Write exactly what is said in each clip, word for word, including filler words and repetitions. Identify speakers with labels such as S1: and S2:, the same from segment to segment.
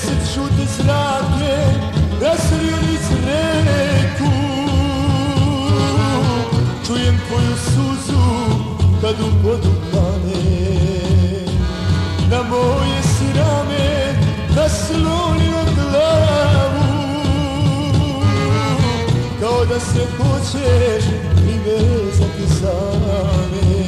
S1: deset žute zrake raslio niz reku. Čujem tvoju suzu kad u vodu pane, na moje si rame naslonio glavu, kao da se hoćeš privezati za me.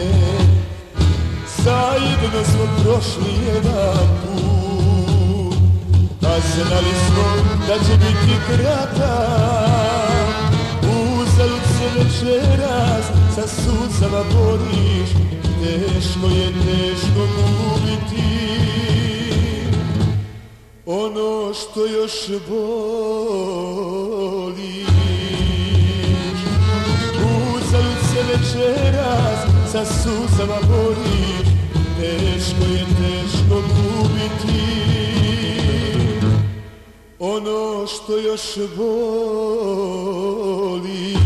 S1: Zajedno smo prošli jedan put, a znali smo da će biti kratak. Uzalud se večeras sa suzama boriš, teško je, teško gubiti ono što još voliš. Uzalud se večeras sa suzama boriš, teško je, teško gubiti ono što još voliš.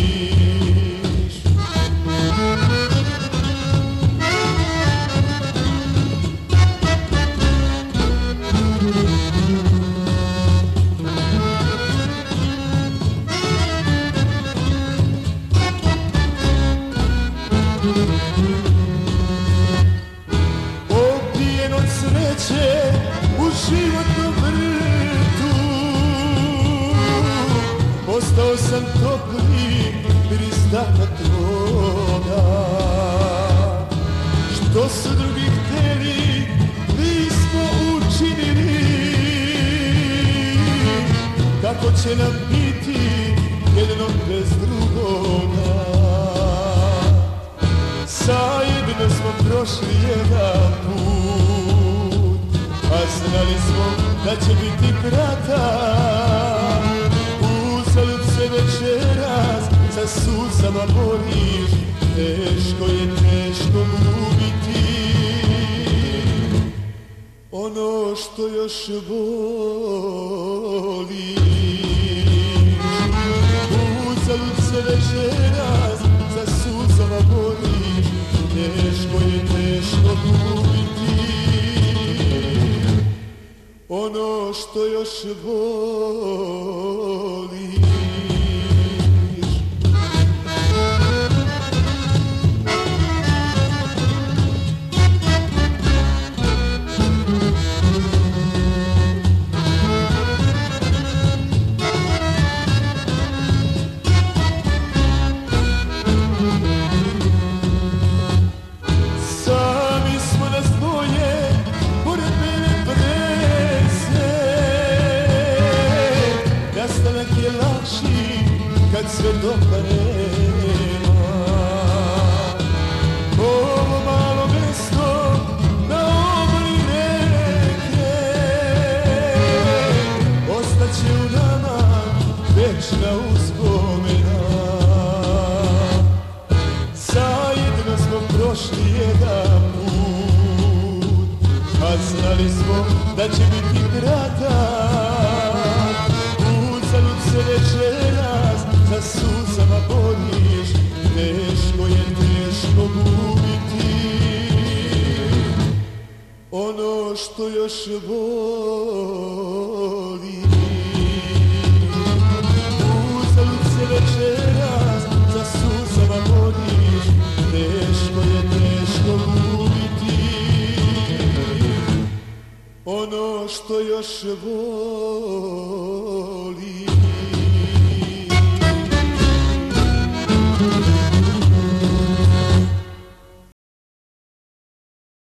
S1: Opijen od sreće u životnom vrtu, postao sam topli pristaka tvoga. Što su drugi hteli, mi smo učinili. Kako će nam biti jednom bez drugoga? Zajedno smo prošli jedan put, a znali smo da će biti kratak. Uzalud se večeras sa suzama boriš, teško je, teško gubiti ono što još voliš. Uzalud se večeras sa suzama boriš, teško je, teško gubiti ono što još voliš. Kad sve dopadne ovo malo mesto na obali reke, ostaće u nama večna uspomena. Zajedno smo prošli jedan put, a znali smo da će biti kratak. Uzalud se večeras sa suzama boriš, teško je, teško gubiti ono što još voliš. Uzalud se večeras sa suzama boriš, teško je, teško gubiti ono što još voliš.